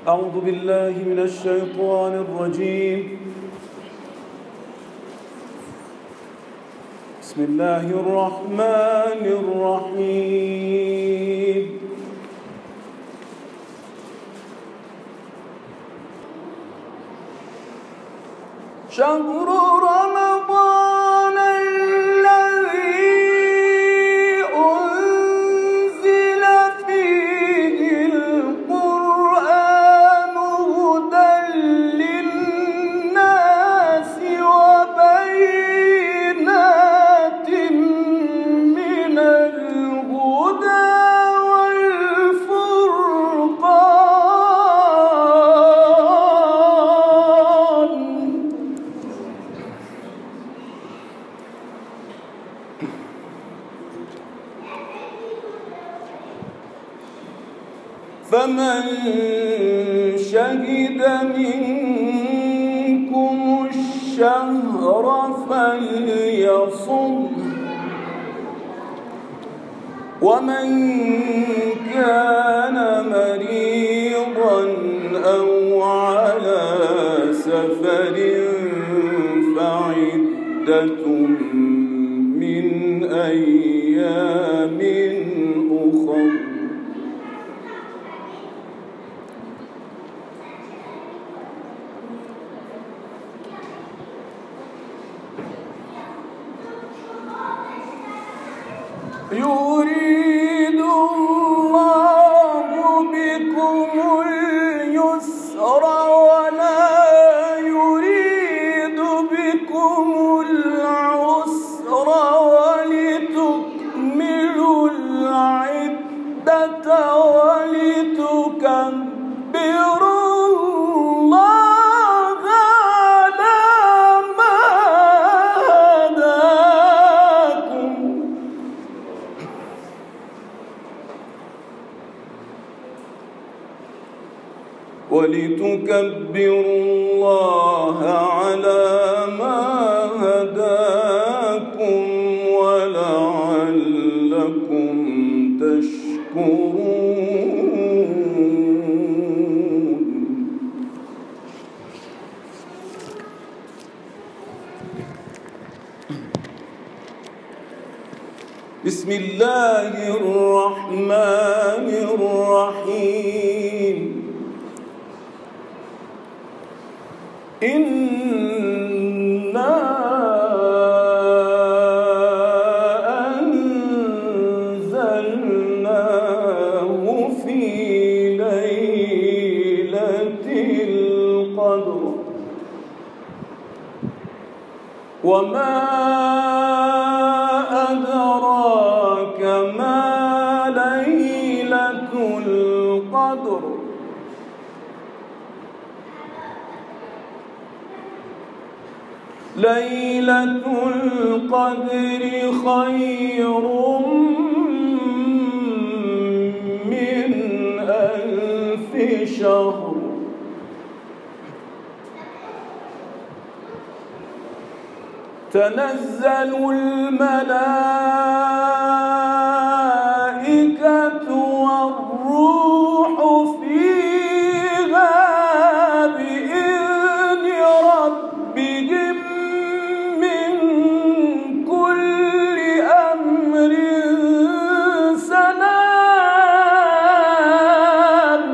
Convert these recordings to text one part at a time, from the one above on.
أعوذ بالله من الشيطان الرجيم. بسم الله الرحمن الرحيم. شهر رمضان الذي أنزل فيه القرآن هدى للناس وبينات من الهدى فمن شهد منكم الشهر فليصم، ومن كان مريضا أو على سفر فعدة من أيام أخر. يريد الله بكم اليسر ولا يريد بكم العسر ولتكملوا العدة ولتكبروا الله على ما هداكم ولتكبروا الله على ما هداكم ولعلكم تشكرون. بسم الله الرحمن الرحيم. إنا أنزلناه في ليلة القدر وما أدراك ما ليلة القدر. ليلة القدر خير من 1000 شهر. تنزل الملائكة والروح فيها بإذن ربهم من كل أمر سلام.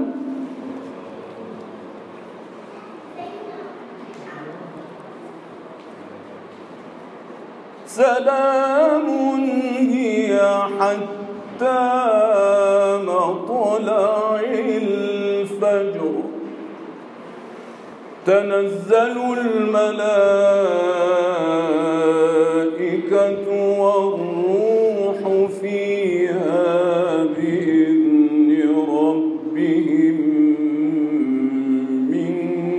سلام هي حتى مطلع الفجر. تنزل الملائكة والروح فيها بإذن ربهم من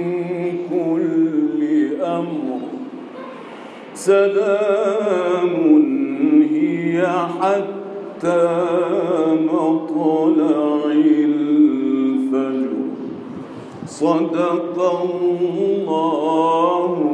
كل أمر سلام هي حتى مطلع الفجر. صدق الله